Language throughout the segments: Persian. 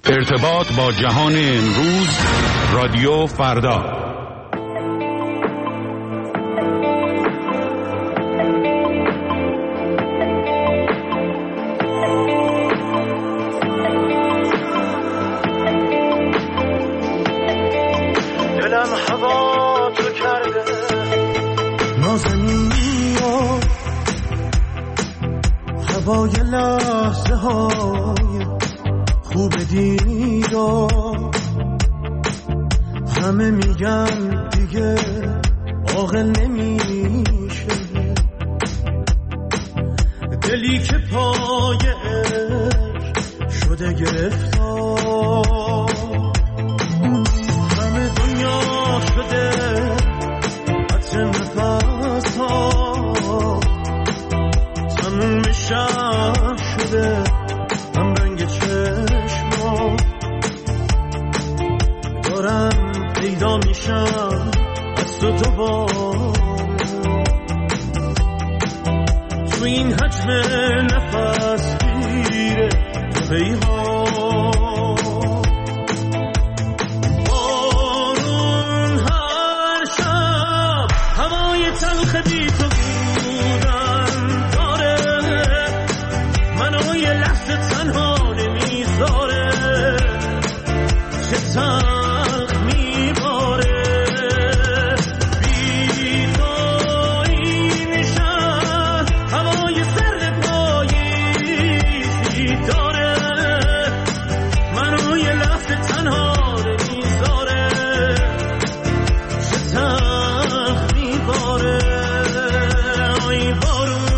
ارتباط با جهان امروز، رادیو فردا. دلم هوا تو کرده نازنین ها، هوای لحظه های خوب دیدار. همه میگن دیگه عاقل نمیشه، دلی که پای عشق شده گرفتار. همه دنیا شده عطر نفس ها، تموم شب شده هم رنگ چشما. دارم پیدا میشم از تو دوباره، تو این حجم نفس گیره تو پیها. بارون هر شب هوای تلخ بی تو بودن داره، منو یه لحظه تنها نمیذاره. چه تلخ میباره بی تو این شهر، هوای سرد پاییزی داره، منو یه لحظه تنها نمیذاره. چه تلخ میباره ای بارون.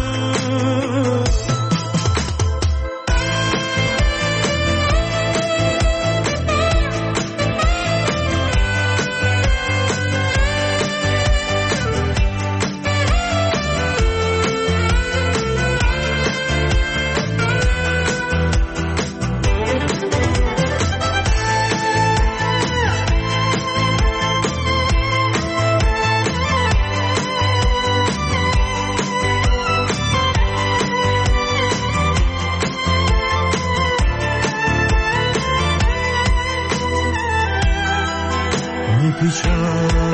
میپیچد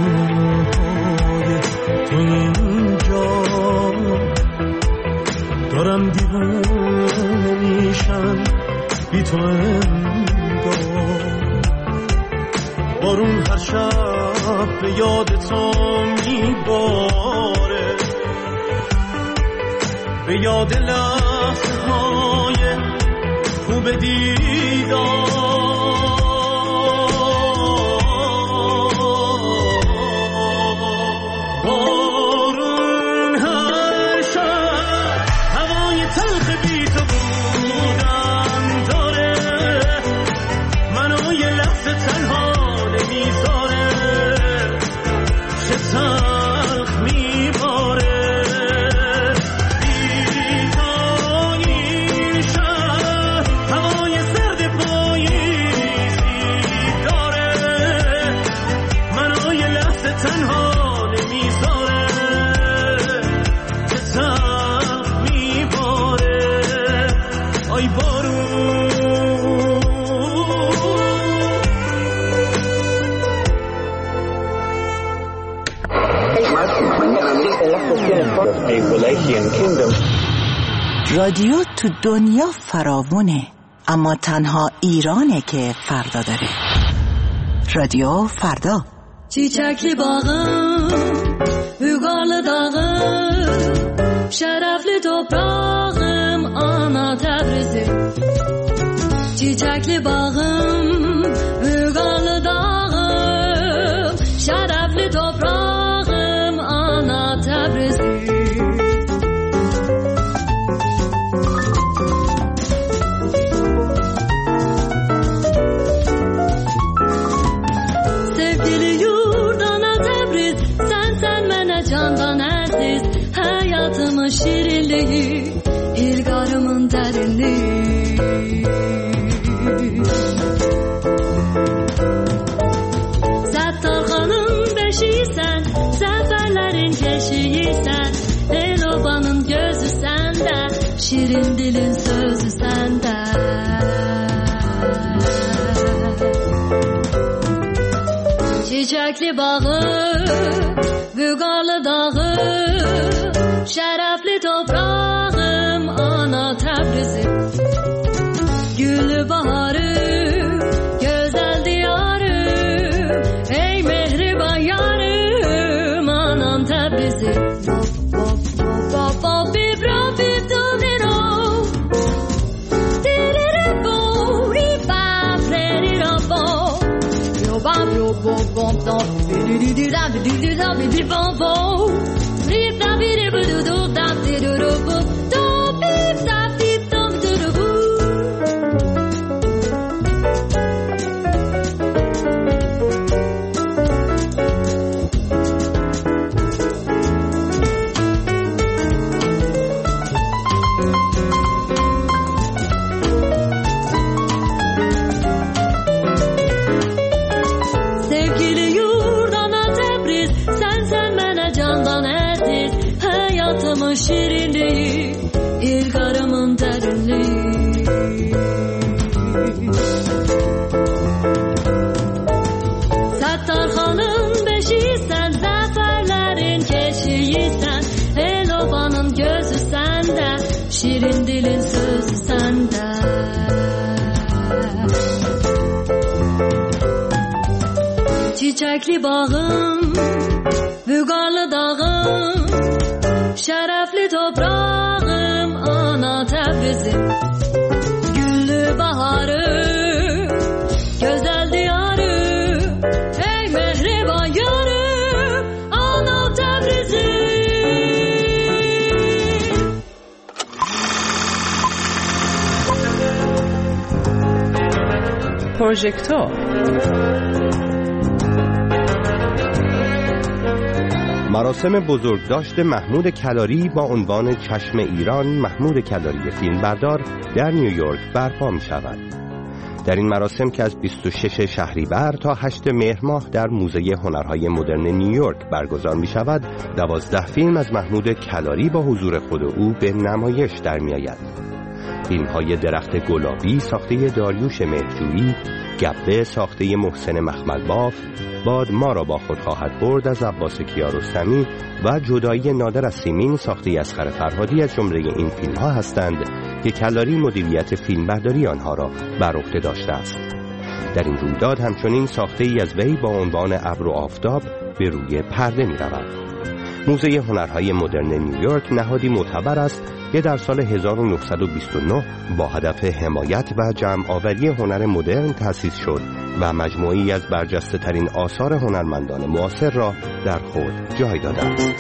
تو اینجا، دارم دیوونه میشم بی تو انگار. بارون هر شب به یاد تو میباره، به یاد لحظه های خوب دیدار. رادیو تو دنیا فراوونه، اما تنها ایرانه که فردا داره. رادیو فردا. Çiçekli bağım, hügarlı dağım, şerefli toprağım, ana Təbrizim. Çiçekli bağım, hügarlı dağım, şerefli toprağım, ana Təbrizim. Hayatımın şirinliği, ilgarımın derinliği. Settarxanın beşiysen, seferlerin keşiysen, Elobanın gözü sende, şirin dilin sözü sende. Çiçekli bağı, Vügarlı dağı, şerefli toprağım, ana Tebrizim. Güllü baharı, güzel diyarım, ey mehriban yarım, anam Tebrizim. Şirinliği, İlgarımın derinliği. Settarxanın beşiysen, zaferlerin keşiysen, el-obanın gözü sende, şirin dilin sözü sende. Çiçekli bağım, Vügarlı dağım, şerefli toprağım, ana Tebrizim. Güllü baharı, güzel diyarı, ey mehriban yarım, ana Tebrizim. پروژکتور مراسم بزرگداشت محمود کلاری با عنوان چشم ایران محمود کلاری فیلمبردار در نیویورک برپا می شود. در این مراسم که از 26 شهریور تا 8 مهر ماه در موزه هنرهای مدرن نیویورک برگزار می شود، 12 فیلم از محمود کلاری با حضور خود او به نمایش در می آید. فیلم‌های درخت گلابی ساخته داریوش مهرجویی، گبه ساخته محسن مخملباف، باد ما را با خود خواهد برد از عباس کیارستمی و جدایی نادر از سیمین ساخته اصغر فرهادی از جمله این فیلم‌ها هستند که کلاری مدیریت فیلمبرداری آنها را بر عهده داشته است. در این رویداد همچنین ساخته‌ای از وی با عنوان ابر و آفتاب به روی پرده می‌رود. موزه هنرهای مدرن نیویورک نهادی معتبر است که در سال 1929 با هدف حمایت و جمع آوری هنر مدرن تأسیس شد و مجموعی از برجسته ترین آثار هنرمندان معاصر را در خود جای داده است.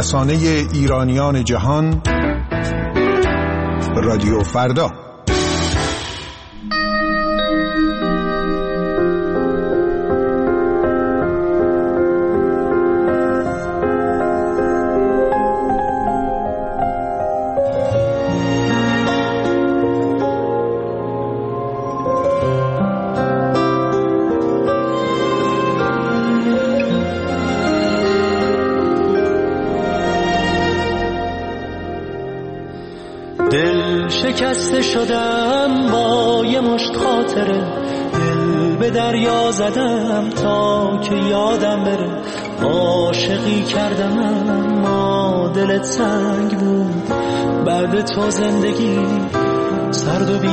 رسانه ایرانیان جهان، رادیو فردا. دل شکسته شدم با یه مشت خاطره، دل به دریا زدم تا که یادم بره. عاشقی کردم اما دلت سنگ بود، بعد تو زندگی سرد و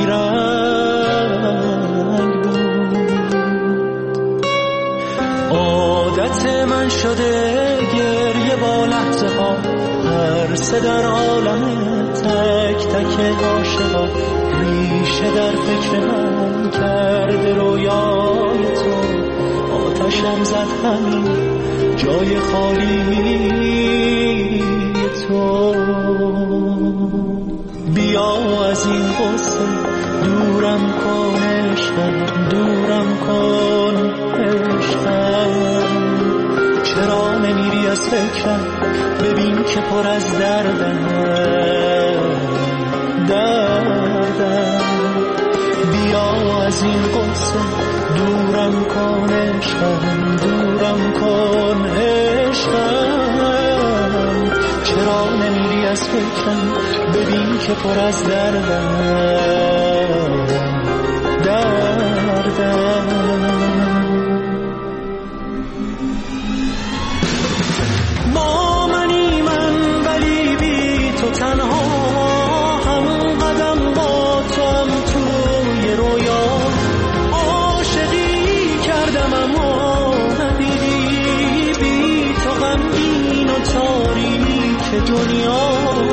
بیرنگ بود. عادت من شده گریه با لحظه ها، هر سه در عالمه تک تک عاشقا. ریشه در فکر من کرده رویای تو، آتشم زد همین جای خالی تو. بیا از این قصه دورم کن عشقم، دورم کن عشقم. چرا نمیری از فکرم، ببین که پر از دردم. بیا از این قصه دورم کن عشقم، دورم کن عشقم. چرا نمیری از فکرم، ببین که پر از دردم. با منی من ولی بی تو تنها، هم قدم با تو هم توی رویا. عاشقی کردم اما ندیدی، بی تو غمگین و تاریک دنیا.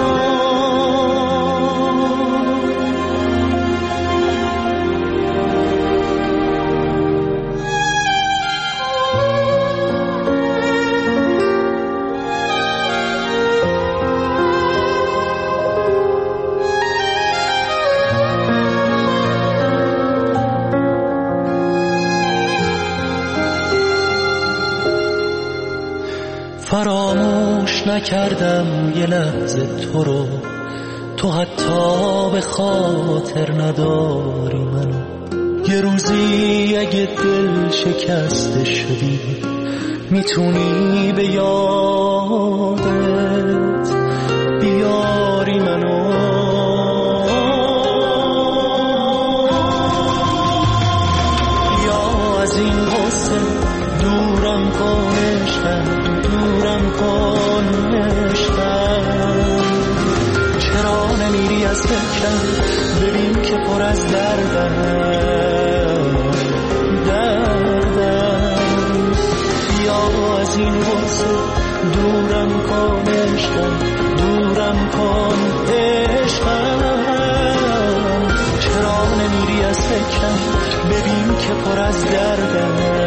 فراموش نکردم یه لحظه تو رو، تو حتی به خاطر نداری منو. یه روزی اگه دل شکسته شدی، میتونی به یادت بیاری منو. یا از این قصه دورم کن عشقم، دورم کن عشقم. چرا نمیری از فکرم، ببین که پر از دردم. بیا از این قصه دورم کن عشقم، دورم کن عشقم. چرا نمیری از فکرم، ببین که پر از دردم.